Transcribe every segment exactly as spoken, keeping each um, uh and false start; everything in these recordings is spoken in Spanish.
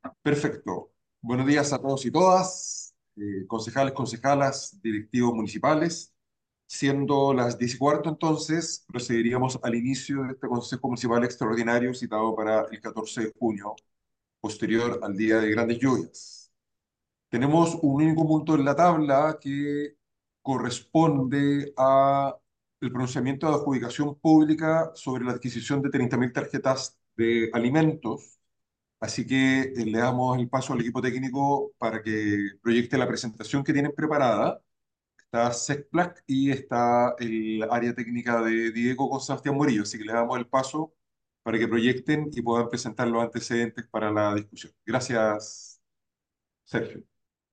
Perfecto. Buenos días a todos y todas, eh, concejales, concejalas, directivos municipales. Siendo las diez y cuarto, entonces, procederíamos al inicio de este Consejo Municipal Extraordinario citado para el catorce de junio, posterior al día de grandes lluvias. Tenemos un único punto en la tabla que corresponde a el pronunciamiento de adjudicación pública sobre la adquisición de treinta mil tarjetas de alimentos. Así que eh, le damos el paso al equipo técnico para que proyecte la presentación que tienen preparada. Está SECPLAC y está el área técnica de Diego con Sebastián Murillo. Así que le damos el paso para que proyecten y puedan presentar los antecedentes para la discusión. Gracias, Sergio.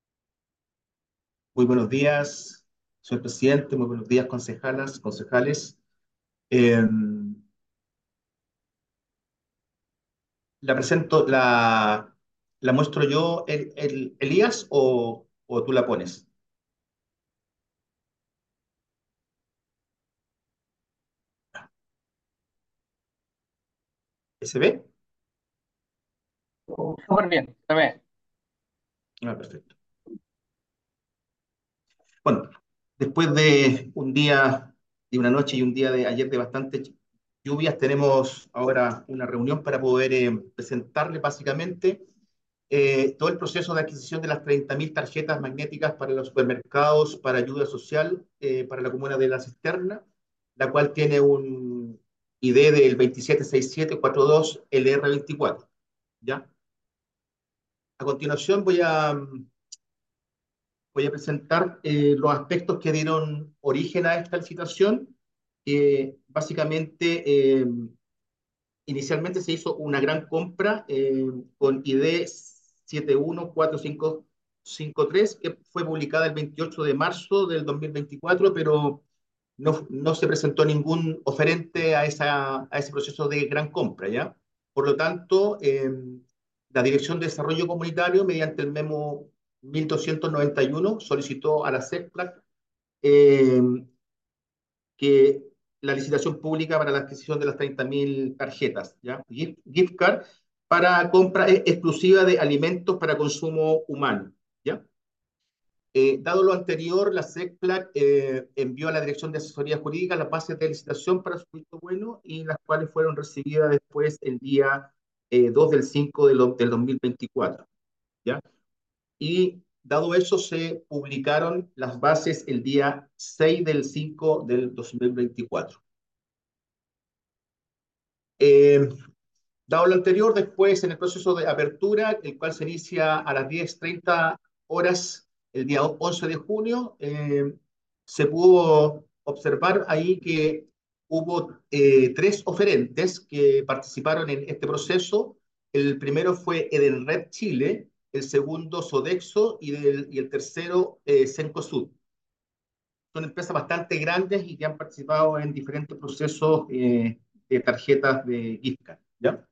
Muy buenos días, señor presidente, muy buenos días, concejalas, concejales. Eh, la presento, la, la muestro yo, el, el- Elías, o, o tú la pones. ¿Se ve? Súper bien, se ve. Ah, perfecto. Bueno, después de un día, de una noche y un día de ayer de bastantes lluvias, tenemos ahora una reunión para poder eh, presentarle básicamente eh, todo el proceso de adquisición de las treinta mil tarjetas magnéticas para los supermercados, para ayuda social, eh, para la comuna de La Cisterna, la cual tiene un I D del veintisiete sesenta y siete cuarenta y dos L R veinticuatro. ¿Ya? A continuación voy a, voy a presentar eh, los aspectos que dieron origen a esta licitación. Eh, básicamente, eh, inicialmente se hizo una gran compra eh, con I D siete uno cuatro cinco cinco tres, que fue publicada el veintiocho de marzo del dos mil veinticuatro, pero no, no se presentó ningún oferente a, esa, a ese proceso de gran compra, ¿ya? Por lo tanto, eh, la Dirección de Desarrollo Comunitario, mediante el memo mil doscientos noventa y uno, solicitó a la CEPLAC eh, que la licitación pública para la adquisición de las treinta mil tarjetas, ¿ya? Gift, gift card para compra e- exclusiva de alimentos para consumo humano, ¿ya? Eh, dado lo anterior, la CEPLAC eh, envió a la Dirección de Asesoría Jurídica las bases de licitación para su visto bueno y las cuales fueron recibidas después el día eh, dos del cinco del, del dos mil veinticuatro, ¿ya? Y dado eso, se publicaron las bases el día seis del cinco del dos mil veinticuatro. Eh, Dado lo anterior, después en el proceso de apertura, el cual se inicia a las diez treinta horas el día once de junio, eh, se pudo observar ahí que hubo eh, tres oferentes que participaron en este proceso. El primero fue Edenred Chile, el segundo Sodexo y, del, y el tercero eh, Cencosud. Son empresas bastante grandes y que han participado en diferentes procesos eh, de tarjetas de gift card, ¿ya?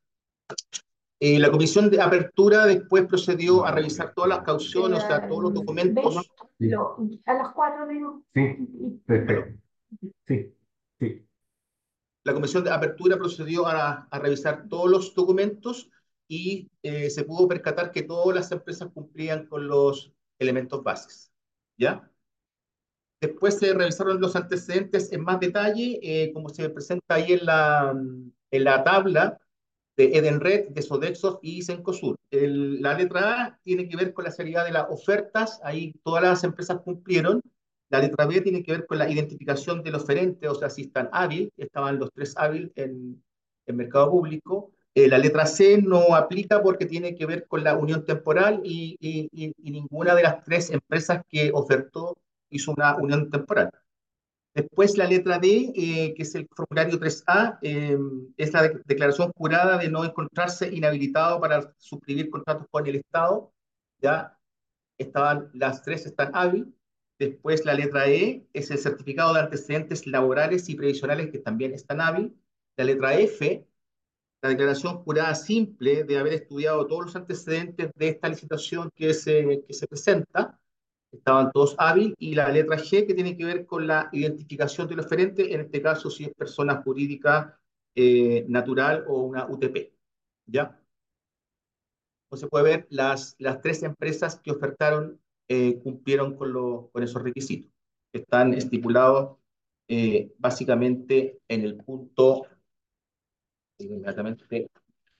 Eh, la comisión de apertura después procedió a revisar todas las cauciones, o sea, todos los documentos. Sí. Lo- a las cuatro digo. Sí, Aló. perfecto. Sí, sí. La comisión de apertura procedió a, a revisar todos los documentos y eh, se pudo percatar que todas las empresas cumplían con los elementos bases, ¿ya? Después se revisaron los antecedentes en más detalle, eh, como se presenta ahí en la, en la tabla de Edenred, de Sodexo y Cencosud. El, la letra A tiene que ver con la seriedad de las ofertas, ahí todas las empresas cumplieron. La letra B tiene que ver con la identificación del oferente, o sea, si están hábil, estaban los tres hábil en el mercado público. Eh, la letra C no aplica porque tiene que ver con la unión temporal y, y, y, y ninguna de las tres empresas que ofertó hizo una unión temporal. Después la letra D, eh, que es el formulario tres A, eh, es la de- declaración jurada de no encontrarse inhabilitado para suscribir contratos con el Estado. Ya estaban, las tres están hábil. Después la letra E es el certificado de antecedentes laborales y previsionales que también están hábil. La letra F, la declaración jurada simple de haber estudiado todos los antecedentes de esta licitación que se, que se presenta, estaban todos hábil, y la letra G que tiene que ver con la identificación del oferente, en este caso si es persona jurídica eh, natural o una U T P. ¿Ya? Como se puede ver, las, las tres empresas que ofertaron eh, cumplieron con, lo, con esos requisitos, que están estipulados eh, básicamente en el punto, inmediatamente,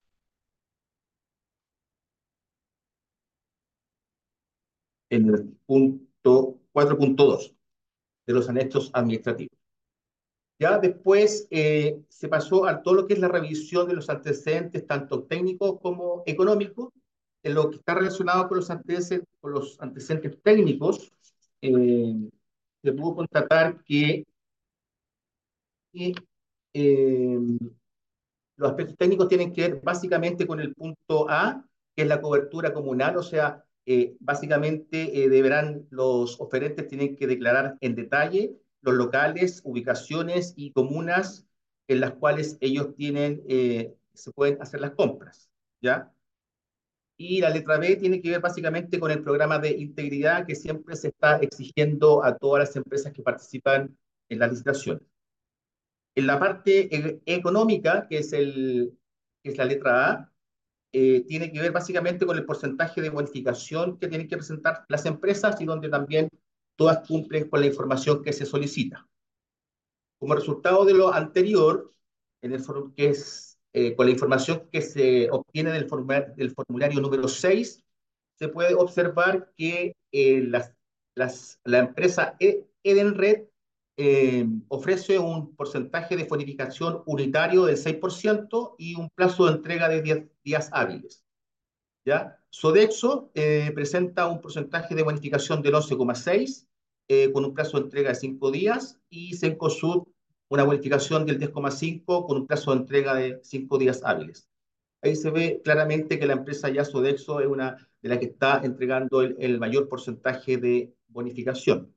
en el punto cuatro punto dos de los anexos administrativos. Ya después eh, se pasó a todo lo que es la revisión de los antecedentes, tanto técnicos como económicos. En lo que está relacionado con los antecedentes, con los antecedentes técnicos, eh, se pudo constatar que, que eh, los aspectos técnicos tienen que ver básicamente con el punto A, que es la cobertura comunal, o sea, eh, básicamente eh, deberán los oferentes tienen que declarar en detalle los locales, ubicaciones y comunas en las cuales ellos tienen, eh, se pueden hacer las compras, ¿ya? Y la letra B tiene que ver básicamente con el programa de integridad que siempre se está exigiendo a todas las empresas que participan en la licitación. En la parte e económica, que es, el, que es la letra A, eh, tiene que ver básicamente con el porcentaje de bonificación que tienen que presentar las empresas y donde también todas cumplen con la información que se solicita. Como resultado de lo anterior, en el que es, eh, con la información que se obtiene del formulario, del formulario número seis, se puede observar que eh, las, las, la empresa e Edenred eh, ofrece un porcentaje de bonificación unitario del seis por ciento y un plazo de entrega de diez días hábiles. ¿Ya? Sodexo eh, presenta un porcentaje de bonificación del once coma seis eh, con un plazo de entrega de cinco días y Cencosud una bonificación del diez coma cinco con un plazo de entrega de cinco días hábiles. Ahí se ve claramente que la empresa ya Sodexo es una de las que está entregando el, el mayor porcentaje de bonificación.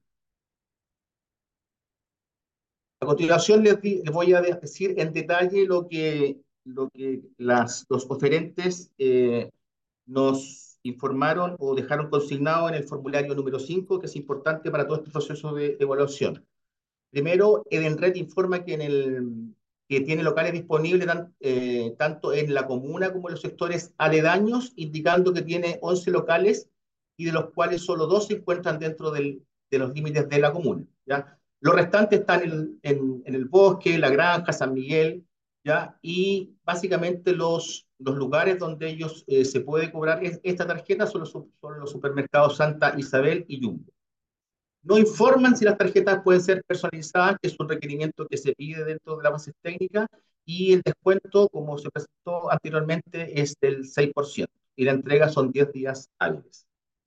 A continuación les, di, les voy a decir en detalle lo que, lo que las, los oferentes eh, nos informaron o dejaron consignado en el formulario número cinco, que es importante para todo este proceso de evaluación. Primero, Edenred informa que, en el, que tiene locales disponibles tan, eh, tanto en la comuna como en los sectores aledaños, indicando que tiene once locales y de los cuales solo dos se encuentran dentro del, de los límites de la comuna. ¿Ya? Los restantes están en, en, en el bosque, la granja, San Miguel, ¿ya? Y básicamente los, los lugares donde ellos eh, se puede cobrar es, esta tarjeta son los, son los supermercados Santa Isabel y Jumbo. No informan si las tarjetas pueden ser personalizadas, que es un requerimiento que se pide dentro de la base técnica, y el descuento, como se presentó anteriormente, es del seis por ciento, y la entrega son diez días hábiles.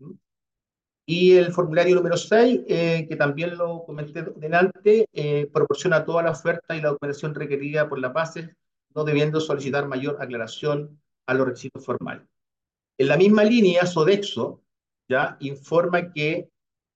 Y el formulario número seis, eh, que también lo comenté delante, eh, proporciona toda la oferta y la documentación requerida por las bases, no debiendo solicitar mayor aclaración a los requisitos formales. En la misma línea, Sodexo ya informa que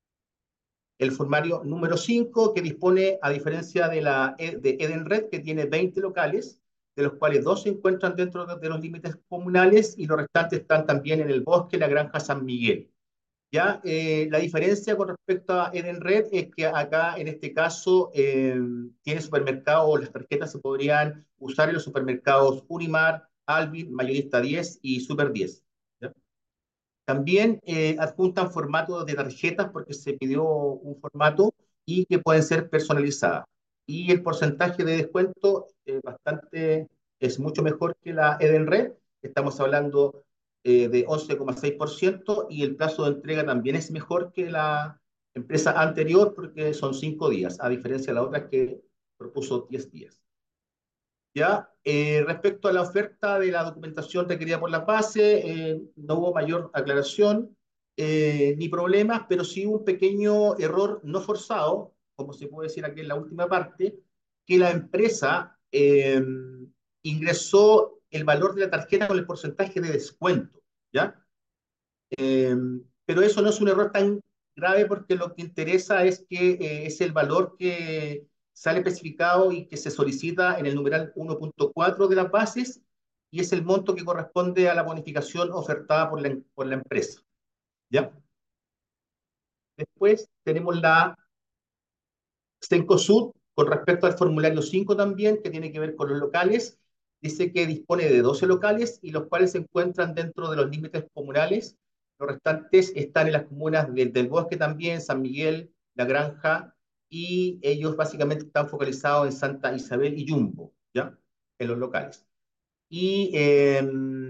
el formulario número cinco, que dispone, a diferencia de, la, de Edenred, que tiene veinte locales, de los cuales dos se encuentran dentro de, de los límites comunales y los restantes están también en el bosque, la granja San Miguel. ¿Ya? Eh, la diferencia con respecto a Edenred es que acá, en este caso, eh, tiene supermercados, las tarjetas se podrían usar en los supermercados Unimar, Alvin, Mayorista diez y Super diez. ¿Ya? También eh, adjuntan formatos de tarjetas porque se pidió un formato y que pueden ser personalizadas. Y el porcentaje de descuento eh, bastante, es mucho mejor que la Edenred. Estamos hablando eh, de once coma seis por ciento y el plazo de entrega también es mejor que la empresa anterior porque son cinco días, a diferencia de la otra que propuso diez días. ¿Ya? Eh, respecto a la oferta de la documentación requerida por la base, eh, no hubo mayor aclaración eh, ni problemas, pero sí un pequeño error no forzado, como se puede decir aquí en la última parte, que la empresa eh, ingresó el valor de la tarjeta con el porcentaje de descuento, ¿ya? Eh, pero eso no es un error tan grave porque lo que interesa es que eh, es el valor que sale especificado y que se solicita en el numeral uno punto cuatro de las bases y es el monto que corresponde a la bonificación ofertada por la, por la empresa. ¿Ya? Después tenemos la Cencosud con respecto al formulario cinco también, que tiene que ver con los locales. dice que dispone de doce locales y los cuales se encuentran dentro de los límites comunales. Los restantes están en las comunas del, del Bosque también, San Miguel, La Granja, y ellos básicamente están focalizados en Santa Isabel y Yumbo, ¿ya? En los locales. Y eh,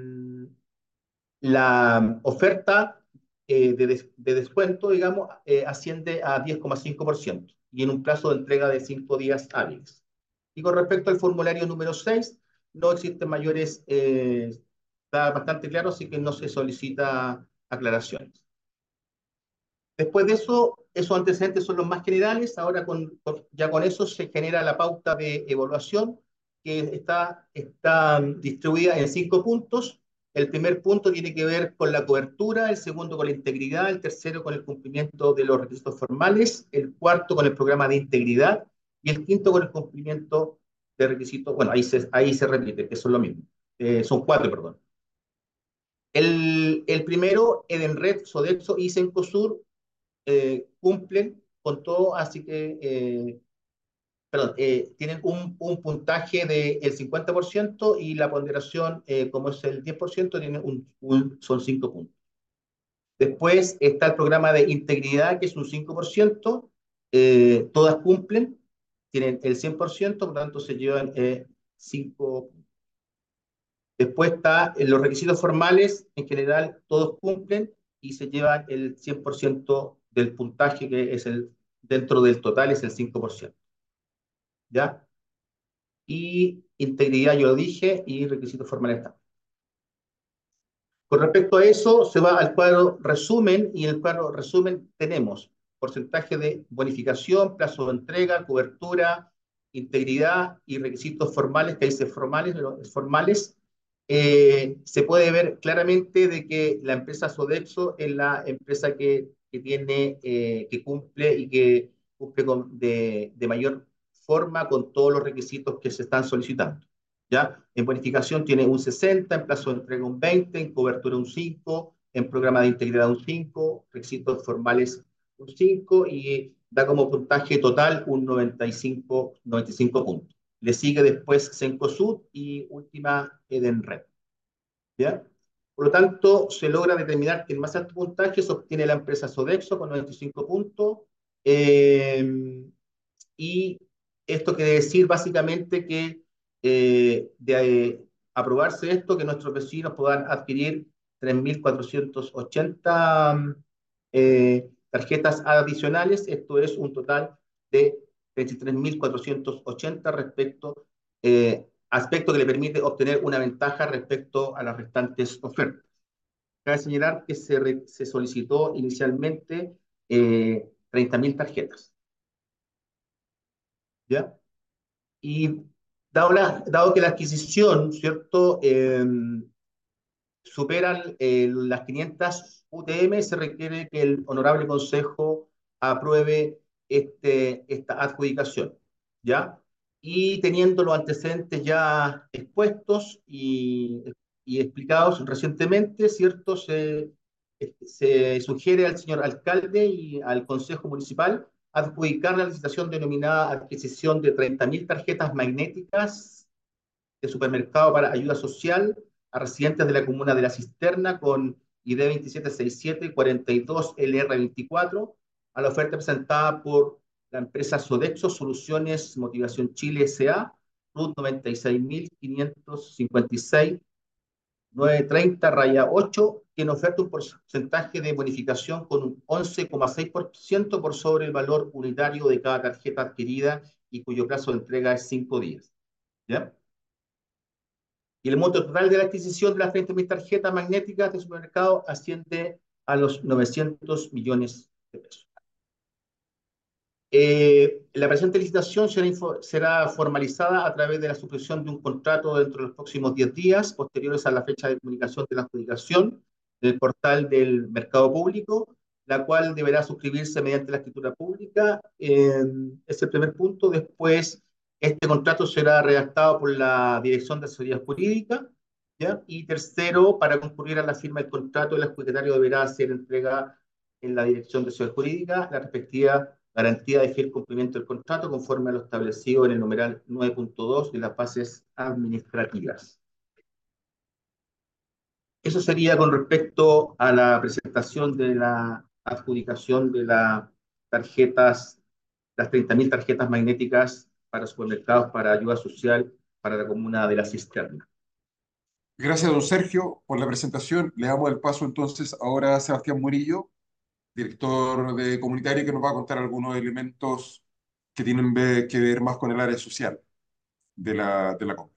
la oferta eh, de, des, de, descuento, digamos, eh, asciende a diez coma cinco por ciento y en un plazo de entrega de cinco días hábiles. Y con respecto al formulario número seis, no existen mayores, eh, está bastante claro, así que no se solicita aclaraciones. Después de eso, esos antecedentes son los más generales. Ahora con, con, ya con eso se genera la pauta de evaluación que está, está distribuida en cinco puntos. El primer punto tiene que ver con la cobertura, el segundo con la integridad, el tercero con el cumplimiento de los requisitos formales, el cuarto con el programa de integridad y el quinto con el cumplimiento de requisitos. Bueno, ahí se, ahí se repite, que son lo mismo. Eh, son cuatro, perdón. El, el primero, Edenred, Sodexo y Cencosur, eh, cumplen con todo, así que, eh, perdón, eh, tienen un, un puntaje del cincuenta por ciento y la ponderación, eh, como es el diez por ciento, tiene un, un, son cinco puntos. Después está el programa de integridad, que es un cinco por ciento, eh, todas cumplen, tienen el cien por ciento, por lo tanto se llevan eh, cinco puntos. Después está en los requisitos formales, en general todos cumplen y se llevan el cien por ciento del puntaje que es el, dentro del total es el cinco por ciento. ¿Ya? Y integridad yo lo dije y requisitos formales también. Con respecto a eso, se va al cuadro resumen y en el cuadro resumen tenemos porcentaje de bonificación, plazo de entrega, cobertura, integridad y requisitos formales, que dice formales, formales. Eh, se puede ver claramente de que la empresa Sodexo es la empresa que, que tiene, eh, que cumple y que cumple con, de, de mayor forma con todos los requisitos que se están solicitando. ¿Ya? En bonificación tiene un sesenta, en plazo de entrega un veinte, en cobertura un cinco, en programa de integridad un cinco, requisitos formales un cinco y da como puntaje total un noventa y cinco, noventa y cinco puntos. Le sigue después Cencosud y última Edenred. ¿Ya? Por lo tanto, se logra determinar que el más alto puntaje se obtiene la empresa Sodexo con noventa y cinco puntos. Eh, y esto quiere decir básicamente que eh, de eh, aprobarse esto, que nuestros vecinos puedan adquirir tres mil cuatrocientas ochenta eh, tarjetas adicionales. Esto es un total de veintitrés mil cuatrocientas ochenta respecto, eh, aspecto que le permite obtener una ventaja respecto a las restantes ofertas. Cabe señalar que se, re, se solicitó inicialmente eh, treinta mil tarjetas. ¿Ya? Y dado, la, dado que la adquisición, ¿cierto?, eh, superan eh, las quinientas U T M, se requiere que el Honorable Consejo apruebe este, esta adjudicación, ¿ya? Y teniendo los antecedentes ya expuestos y, y explicados recientemente, ¿cierto?, se, se sugiere al señor alcalde y al Consejo Municipal adjudicar la licitación denominada adquisición de treinta mil tarjetas magnéticas de supermercado para ayuda social a residentes de la comuna de La Cisterna con I D veintisiete sesenta y siete cuarenta y dos L R veinticuatro a la oferta presentada por la empresa Sodexo Soluciones Motivación Chile S A, R U T noventa y seis mil quinientos cincuenta y seis novecientos treinta raya ocho, que nos oferta un porcentaje de bonificación con un once coma seis por ciento por sobre el valor unitario de cada tarjeta adquirida y cuyo plazo de entrega es cinco días. ¿Ya? Y el monto total de la adquisición de las treinta mil tarjetas magnéticas de supermercado asciende a los novecientos millones de pesos. Eh, la presente licitación será, será formalizada a través de la suscripción de un contrato dentro de los próximos diez días, posteriores a la fecha de comunicación de la adjudicación, en el portal del mercado público, la cual deberá suscribirse mediante la escritura pública. Eh, es el primer punto. Después, este contrato será redactado por la Dirección de Asesoría Jurídica, ¿ya? Y tercero, para concurrir a la firma del contrato, el adjudicatario deberá hacer entrega en la Dirección de Asesoría Jurídica la respectiva garantía de fiel cumplimiento del contrato conforme a lo establecido en el numeral nueve punto dos de las bases administrativas. Eso sería con respecto a la presentación de la adjudicación de las tarjetas, las treinta mil tarjetas magnéticas para supermercados para ayuda social para la comuna de La Cisterna. Gracias, don Sergio, por la presentación. Le damos el paso entonces ahora a Sebastián Murillo, director de comunitario, que nos va a contar algunos elementos que tienen ve- que ver más con el área social de la, de la compra.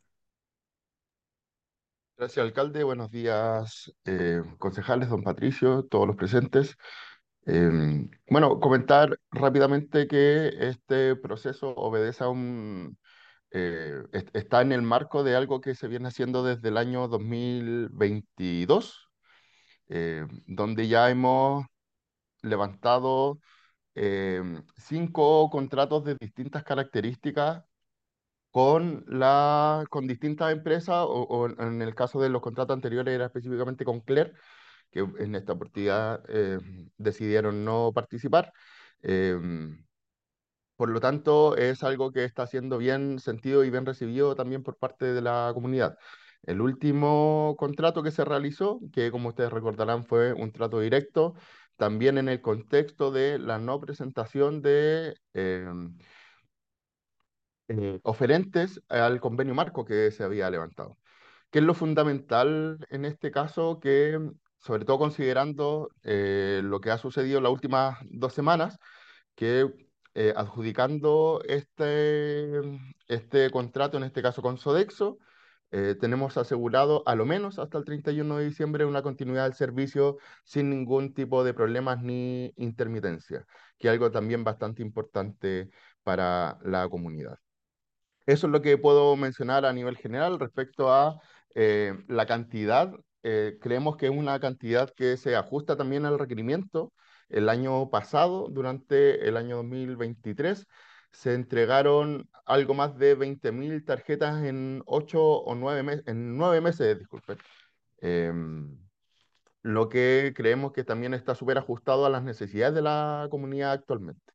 Gracias, alcalde. Buenos días, eh, concejales, don Patricio, todos los presentes. Eh, bueno, comentar rápidamente que este proceso obedece a un, eh, est- está en el marco de algo que se viene haciendo desde el año dos mil veintidós, eh, donde ya hemos levantado eh, cinco contratos de distintas características con, la, con distintas empresas, o, o en el caso de los contratos anteriores era específicamente con Clear, que en esta oportunidad eh, decidieron no participar. Em, por lo tanto, es algo que está siendo bien sentido y bien recibido también por parte de la comunidad. El último contrato que se realizó, que como ustedes recordarán fue un trato directo, también en el contexto de la no presentación de em, eh, oferentes al convenio marco que se había levantado. ¿Qué es lo fundamental en este caso? Que, sobre todo considerando eh, lo que ha sucedido las últimas dos semanas, que eh, adjudicando este, este contrato, en este caso con Sodexo, eh, tenemos asegurado a lo menos hasta el treinta y uno de diciembre una continuidad del servicio sin ningún tipo de problemas ni intermitencia, que es algo también bastante importante para la comunidad. Eso es lo que puedo mencionar a nivel general respecto a eh, la cantidad. Eh, creemos que es una cantidad que se ajusta también al requerimiento. El año pasado, durante el año dos mil veintitrés, se entregaron algo más de veinte mil tarjetas en ocho o nueve meses, en nueve meses, disculpen. Em, lo que creemos que también está súper ajustado a las necesidades de la comunidad actualmente.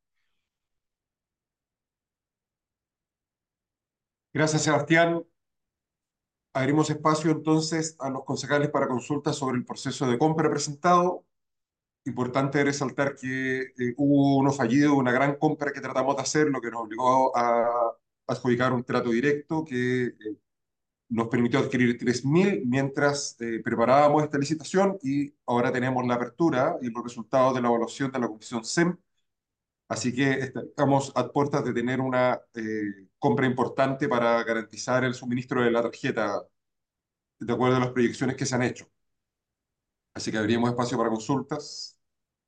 Gracias, Sebastián. Abrimos espacio entonces a los concejales para consultas sobre el proceso de compra presentado. Importante resaltar que eh, hubo uno fallido, una gran compra que tratamos de hacer, lo que nos obligó a adjudicar un trato directo que eh, nos permitió adquirir tres mil mientras eh, preparábamos esta licitación, y ahora tenemos la apertura y los resultados de la evaluación de la Comisión S E M. Así que estamos a puertas de tener una eh, compra importante para garantizar el suministro de la tarjeta de acuerdo a las proyecciones que se han hecho. Así que abrimos espacio para consultas.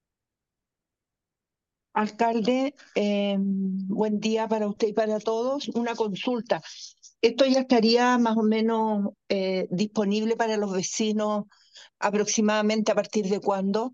Alcalde, eh, buen día para usted y para todos. Una consulta. ¿Esto ya estaría más o menos eh, disponible para los vecinos aproximadamente a partir de cuándo?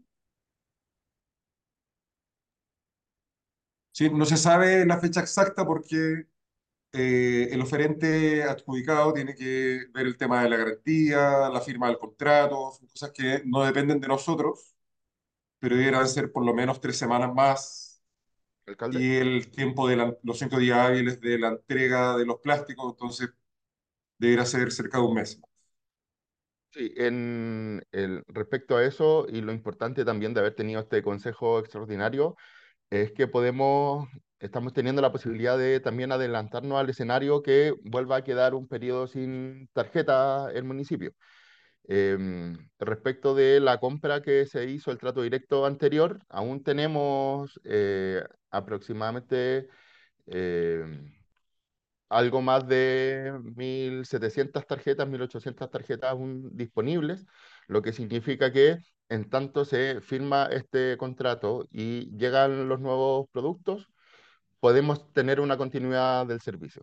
Sí, no se sabe la fecha exacta porque eh, el oferente adjudicado tiene que ver el tema de la garantía, la firma del contrato, son cosas que no dependen de nosotros, pero deberán ser por lo menos tres semanas más, Alcalde. y el tiempo de la- los cinco días hábiles de la entrega de los plásticos, entonces deberá ser cerca de un mes. Sí, en el, respecto a eso y lo importante también de haber tenido este consejo extraordinario es que podemos, estamos teniendo la posibilidad de también adelantarnos al escenario que vuelva a quedar un periodo sin tarjeta el municipio. Em, respecto de la compra que se hizo, el trato directo anterior, aún tenemos eh, aproximadamente em, algo más de mil setecientas tarjetas, mil ochocientas tarjetas aún disponibles, lo que significa que en tanto se firma este contrato y llegan los nuevos productos, podemos tener una continuidad del servicio.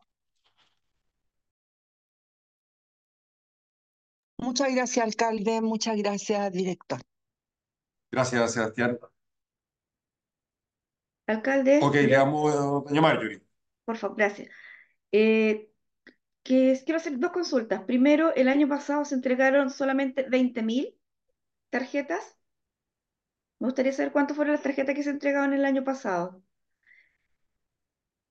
Muchas gracias, alcalde. Muchas gracias, director. Gracias, Sebastián. Alcalde, Ok, le yo, damos a doña Marjorie. por favor, gracias. Eh, que es- quiero hacer dos consultas. Primero, el año pasado se entregaron solamente veinte mil tarjetas. Me gustaría saber cuántas fueron las tarjetas que se entregaron el año pasado.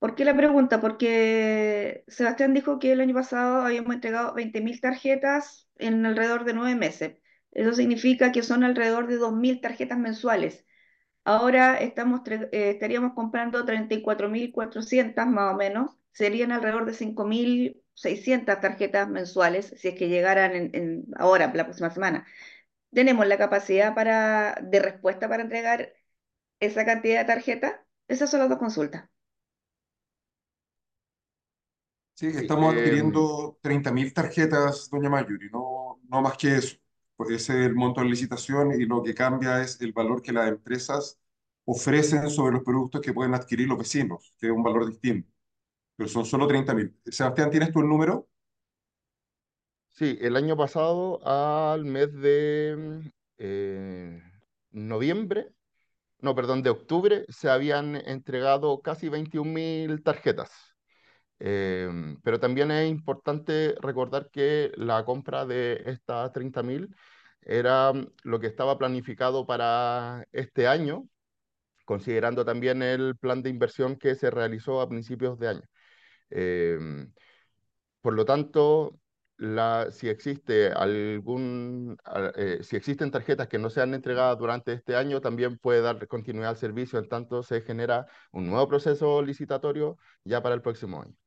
¿Por qué la pregunta? Porque Sebastián dijo que el año pasado habíamos entregado veinte mil tarjetas en alrededor de nueve meses. Eso significa que son alrededor de dos mil tarjetas mensuales. Ahora estamos, tre- eh, estaríamos comprando treinta y cuatro mil cuatrocientas más o menos. Serían alrededor de cinco mil seiscientas tarjetas mensuales si es que llegaran en, en- ahora, la próxima semana. ¿Tenemos la capacidad para, de respuesta para entregar esa cantidad de tarjetas? Esas son las dos consultas. Sí, Sí, estamos em, adquiriendo treinta mil tarjetas, doña Mayuri, no, no más que eso. Pues ese es el monto de licitación y lo que cambia es el valor que las empresas ofrecen sobre los productos que pueden adquirir los vecinos, que es un valor distinto, pero son solo treinta mil. Sebastián, ¿tienes tú el número? sí, el año pasado al mes de mm, eh, noviembre, no, perdón, de octubre, se habían entregado casi veintiún mil tarjetas. Em, pero también es importante recordar que la compra de estas treinta mil era mm, lo que estaba planificado para este año, considerando también el plan de inversión que se realizó a principios de año. Em, por lo tanto, la, si existe algún, a- eh, si existen tarjetas que no sean entregadas durante este año, también puede dar continuidad al servicio, en tanto se genera un nuevo proceso licitatorio ya para el próximo año.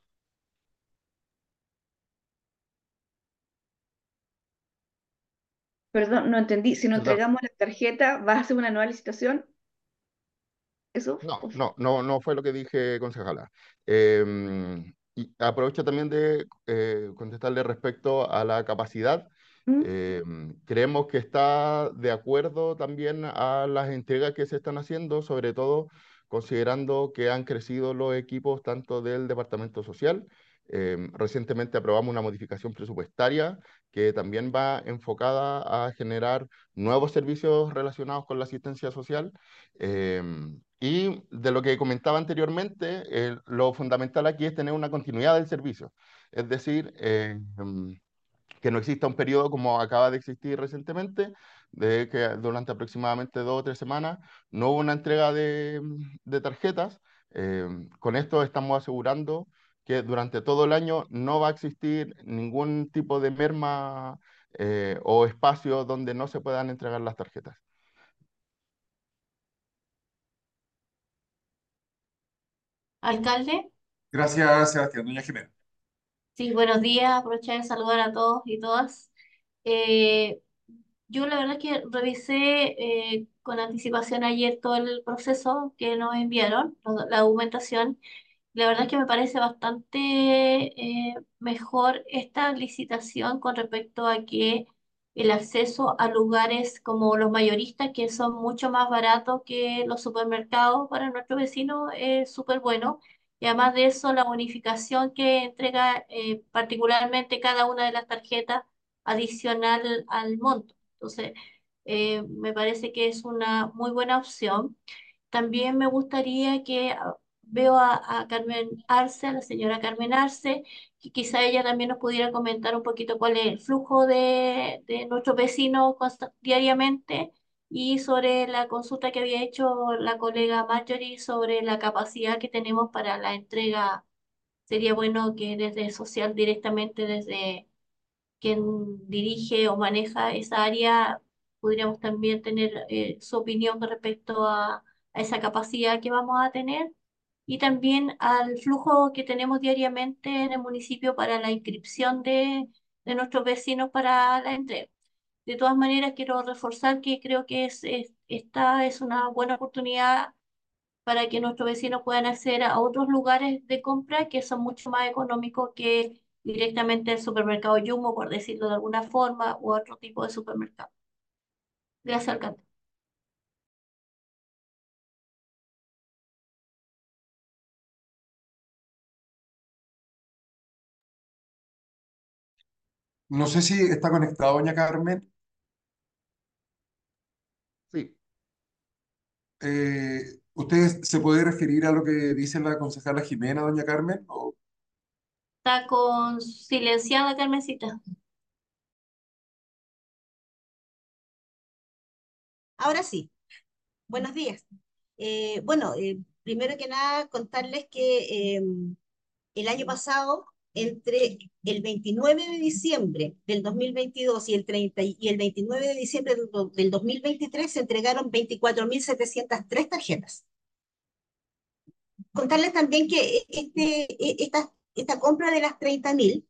Perdón, no entendí. Si no ¿Verdad? entregamos la tarjeta, ¿vas a hacer una nueva licitación? ¿Eso? No, Uf. no, no, no fue lo que dije, concejala. Em, y aprovecho también de eh, contestarle respecto a la capacidad. ¿Mm? Em, creemos que está de acuerdo también a las entregas que se están haciendo, sobre todo considerando que han crecido los equipos tanto del Departamento Social. Em, recientemente aprobamos una modificación presupuestaria que también va enfocada a generar nuevos servicios relacionados con la asistencia social. Em, y de lo que comentaba anteriormente, eh, lo fundamental aquí es tener una continuidad del servicio. Es decir, eh, mm, que no exista un periodo como acaba de existir recientemente, de que durante aproximadamente dos o tres semanas no hubo una entrega de, mm, de tarjetas. Eh, con esto estamos asegurando que durante todo el año no va a existir ningún tipo de merma eh, o espacio donde no se puedan entregar las tarjetas. Alcalde, Gracias, Sebastián. Doña Jimena. sí, buenos días. Aprovechar de saludar a todos y todas. Eh, yo la verdad es que revisé eh, con anticipación ayer todo el proceso que nos enviaron, lo- la documentación. La verdad es que me parece bastante eh, mejor esta licitación con respecto a que el acceso a lugares como los mayoristas, que son mucho más baratos que los supermercados para nuestros vecinos, es súper bueno. Y además de eso, la bonificación que entrega eh, particularmente cada una de las tarjetas adicional al monto. Entonces, eh, me parece que es una muy buena opción. También me gustaría que ah, veo a, a Carmen Arce, a la señora Carmen Arce, que quizá ella también nos pudiera comentar un poquito cuál es el flujo de, de nuestros vecinos consta- diariamente y sobre la consulta que había hecho la colega Marjorie sobre la capacidad que tenemos para la entrega. Sería bueno que desde social directamente, desde quien dirige o maneja esa área, podríamos también tener eh, su opinión con respecto a, a esa capacidad que vamos a tener y también al flujo que tenemos diariamente en el municipio para la inscripción de, de nuestros vecinos para la entrega. De todas maneras, quiero reforzar que creo que es, es- esta es una buena oportunidad para que nuestros vecinos puedan acceder a otros lugares de compra que son mucho más económicos que directamente el supermercado Jumbo, por decirlo de alguna forma, u otro tipo de supermercado. Gracias, alcalde. No sé si está conectada doña Carmen. Sí. Eh, ¿usted se puede referir a lo que dice la concejala Jimena, doña Carmen? ¿O Está con silenciada, Carmencita. Ahora sí, buenos días. Eh, bueno, eh, primero que nada, contarles que eh, el año pasado, entre el veintinueve de diciembre del dos mil veintidós y el, treinta y el veintinueve de diciembre del, do- del dos mil veintitrés, se entregaron veinticuatro mil setecientas tres tarjetas. Contarles también que este, e- esta, esta compra de las treinta mil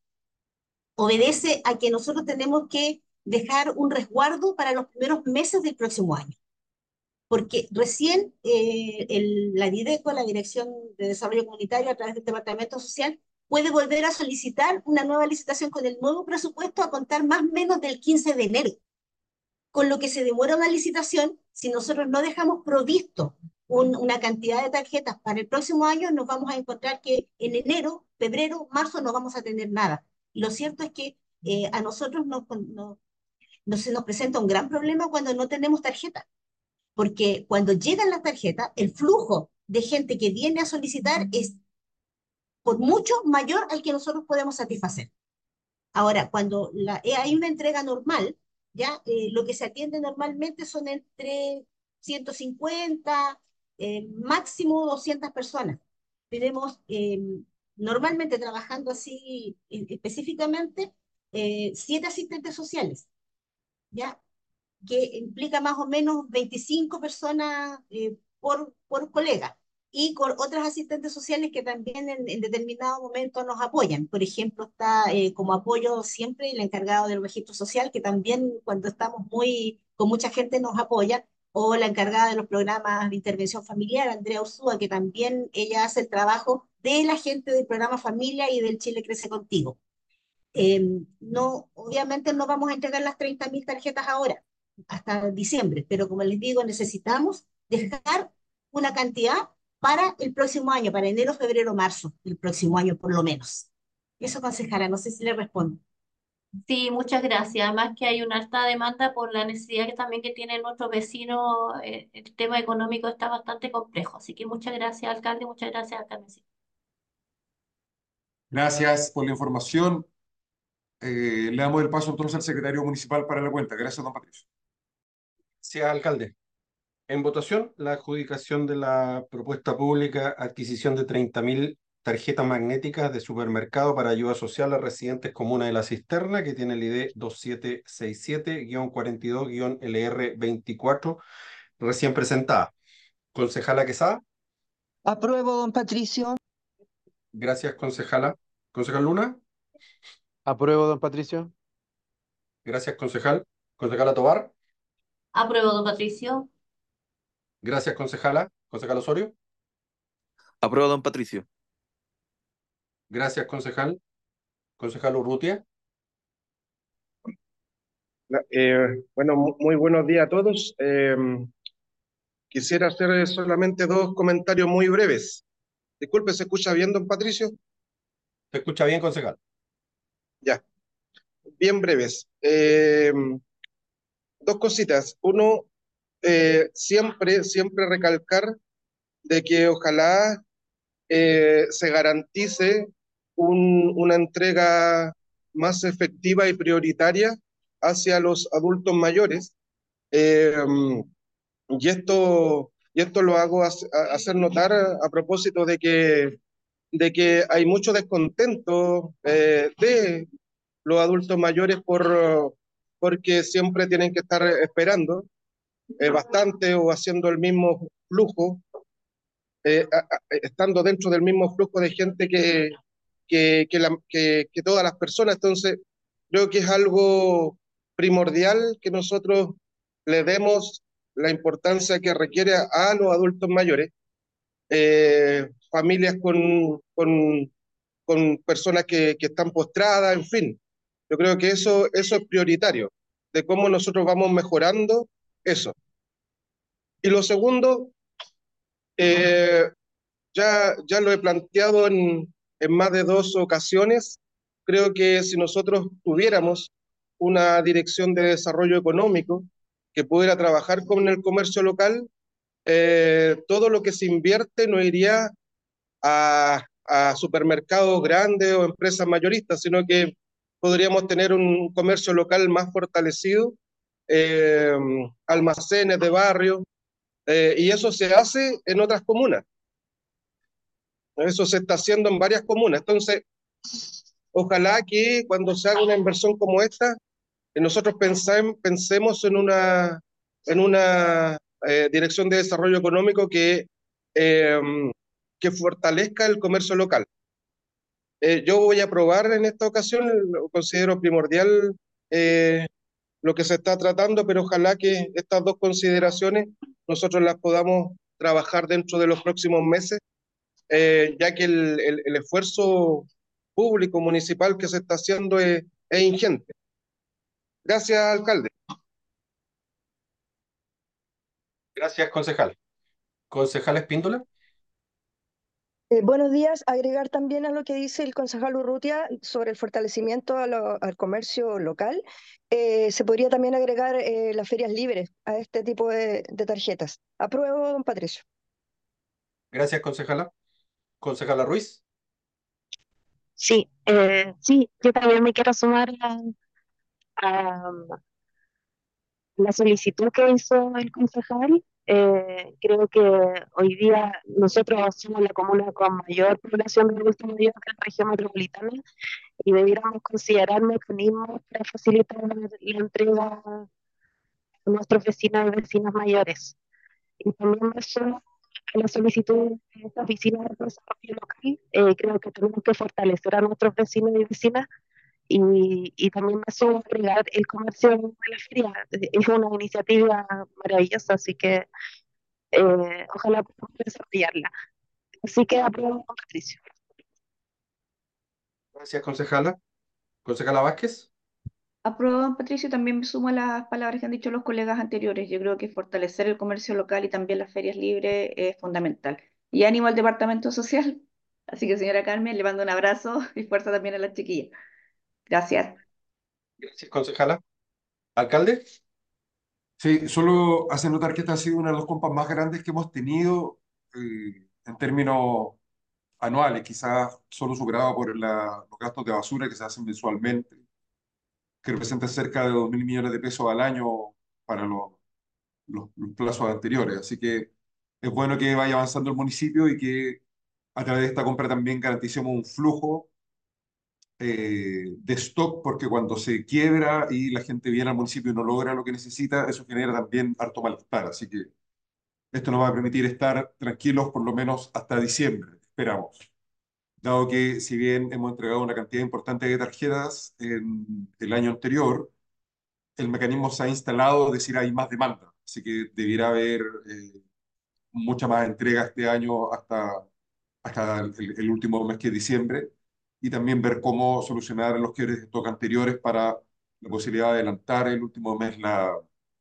obedece a que nosotros tenemos que dejar un resguardo para los primeros meses del próximo año, porque recién eh, el, la DIDECO, la Dirección de Desarrollo Comunitario, a través del Departamento Social, puede volver a solicitar una nueva licitación con el nuevo presupuesto a contar más o menos del quince de enero, con lo que se demora una licitación. Si nosotros no dejamos provisto un, una cantidad de tarjetas para el próximo año, nos vamos a encontrar que en enero, febrero, marzo no vamos a tener nada. Y lo cierto es que eh, a nosotros nos, nos, nos, se nos presenta un gran problema cuando no tenemos tarjetas, porque cuando llegan las tarjetas, el flujo de gente que viene a solicitar es por mucho mayor al que nosotros podemos satisfacer. Ahora, cuando la, eh, hay una entrega normal, ya eh, lo que se atiende normalmente son entre ciento cincuenta, eh, máximo doscientas personas. Tenemos eh, normalmente trabajando así eh, específicamente eh, siete asistentes sociales, ¿ya? Que implica más o menos veinticinco personas eh, por, por colega, y con otras asistentes sociales que también en, en determinado momento nos apoyan. Por ejemplo, está eh, como apoyo siempre el encargado del registro social, que también cuando estamos muy con mucha gente nos apoya, o la encargada de los programas de intervención familiar, Andrea Ursúa, que también ella hace el trabajo de la gente del programa Familia y del Chile Crece Contigo. Eh, no, obviamente no vamos a entregar las treinta mil tarjetas ahora, hasta diciembre, pero como les digo, necesitamos dejar una cantidad para el próximo año, para enero, febrero, marzo, el próximo año por lo menos. Eso, consejera, no sé si le respondo. Sí, muchas gracias. Además que hay una alta demanda por la necesidad que también que tienen nuestros vecinos. Eh, el tema económico está bastante complejo. Así que muchas gracias, alcalde, muchas gracias, alcalde. Gracias por la información. Eh, le damos el paso entonces al secretario municipal para la cuenta. Gracias, don Patricio. Sí, alcalde. En votación, la adjudicación de la propuesta pública adquisición de treinta mil tarjetas magnéticas de supermercado para ayuda social a residentes Comuna de la Cisterna, que tiene el I D dos siete seis siete guión cuarenta y dos guión L R veinticuatro, recién presentada. Concejala Quesada. Apruebo, don Patricio. Gracias, concejala. Concejal Luna. Apruebo, don Patricio. Gracias, concejal. Concejala Tobar. Apruebo, don Patricio. Gracias, concejala. Concejal Osorio. Apruebo, don Patricio. Gracias, concejal. Concejal Urrutia. Eh, bueno, mu- muy buenos días a todos. Eh, quisiera hacer solamente dos comentarios muy breves. Disculpe, ¿se escucha bien, don Patricio? Se escucha bien, concejal. Ya, bien breves. Eh, dos cositas. Uno, eh, siempre, siempre recalcar de que ojalá eh, se garantice un- una entrega más efectiva y prioritaria hacia los adultos mayores. Eh, y esto, y esto lo hago hace- a- hacer notar a, a propósito de que, de que hay mucho descontento eh, de los adultos mayores por, porque siempre tienen que estar esperando eh, bastante o haciendo el mismo flujo, eh, a- a- estando dentro del mismo flujo de gente que, que, que, la- que- que todas las personas. Entonces, creo que es algo primordial que nosotros le demos la importancia que requiere a, a los adultos mayores, eh, familias con, con, con personas que, que están postradas, en fin. Yo creo que eso, eso es prioritario, de cómo nosotros vamos mejorando eso. Y lo segundo, eh, ya, ya lo he planteado en, en más de dos ocasiones. Creo que si nosotros tuviéramos una dirección de desarrollo económico que pudiera trabajar con el comercio local, eh, todo lo que se invierte no iría a, a supermercados grandes o empresas mayoristas, sino que podríamos tener un comercio local más fortalecido, eh, almacenes de barrio, eh, y eso se hace en otras comunas. Eso se está haciendo en varias comunas. Entonces, ojalá que cuando se haga una inversión como esta, eh, nosotros pensem- pensemos en una, en una eh, dirección de desarrollo económico que, eh, que fortalezca el comercio local. Eh, yo voy a aprobar en esta ocasión, lo considero primordial eh, lo que se está tratando, pero ojalá que estas dos consideraciones nosotros las podamos trabajar dentro de los próximos meses, eh, ya que el, el- el esfuerzo público municipal que se está haciendo es, es ingente. Gracias, alcalde. Gracias, concejal. Concejal Espíndola. Eh, buenos días. Agregar también a lo que dice el concejal Urrutia sobre el fortalecimiento a lo- al comercio local. Eh, se podría también agregar eh, las ferias libres a este tipo de, de tarjetas. Apruebo, don Patricio. Gracias, concejala. Concejala Ruiz. Sí, eh, sí, yo también me quiero sumar a, a la solicitud que hizo el concejal. Eh, creo que hoy día nosotros somos la comuna con mayor población de adultos mayores de la región metropolitana y debiéramos considerar mecanismos para facilitar la entrega a nuestros vecinos y vecinas mayores. Y también me sumo a la solicitud de esta oficina de desarrollo local. Eh, creo que tenemos que fortalecer a nuestros vecinos y vecinas y, y también me sumo a agregar el comercio de la feria. Es una iniciativa maravillosa, así que eh, ojalá podamos desarrollarla. Así que apruebo con Patricio. Gracias, concejala. Concejala Vázquez. Apruebo, don Patricio, también me sumo a las palabras que han dicho los colegas anteriores. Yo creo que fortalecer el comercio local y también las ferias libres es fundamental. Y ánimo al departamento social. Así que, señora Carmen, le mando un abrazo y fuerza también a las chiquillas. Gracias. Gracias, concejala. Alcalde. Sí, solo hace notar que esta ha sido una de las compras más grandes que hemos tenido eh, en términos anuales, quizás solo superado por la- los gastos de basura que se hacen mensualmente, que representa cerca de dos mil millones de pesos al año para los, los- los plazos anteriores. Así que es bueno que vaya avanzando el municipio y que a través de esta compra también garanticemos un flujo eh, de stock, porque cuando se quiebra y la gente viene al municipio y no logra lo que necesita, eso genera también harto malestar. Así que esto nos va a permitir estar tranquilos por lo menos hasta diciembre, esperamos. Dado que si bien hemos entregado una cantidad importante de tarjetas en el año anterior, el mecanismo se ha instalado, es decir, hay más demanda. Así que debiera haber eh, mucha más entrega este año hasta, hasta el, el último mes que es diciembre, y también ver cómo solucionar los quiebres de stock anteriores para la posibilidad de adelantar el último mes la,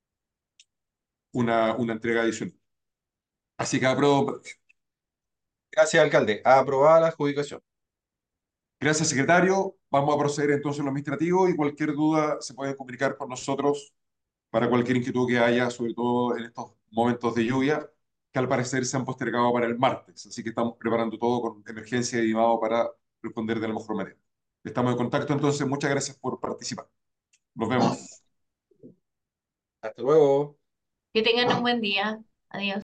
una, una entrega adicional. Así que apruebo. Gracias, alcalde. Aprobada la adjudicación. Gracias, secretario. Vamos a proceder entonces a lo administrativo y cualquier duda se puede comunicar con nosotros para cualquier inquietud que haya, sobre todo en estos momentos de lluvia, que al parecer se han postergado para el martes. Así que estamos preparando todo con emergencia y llamado para responder de la mejor manera. Estamos en contacto entonces. Muchas gracias por participar. Nos vemos. Hasta luego. Que tengan un buen día. Adiós.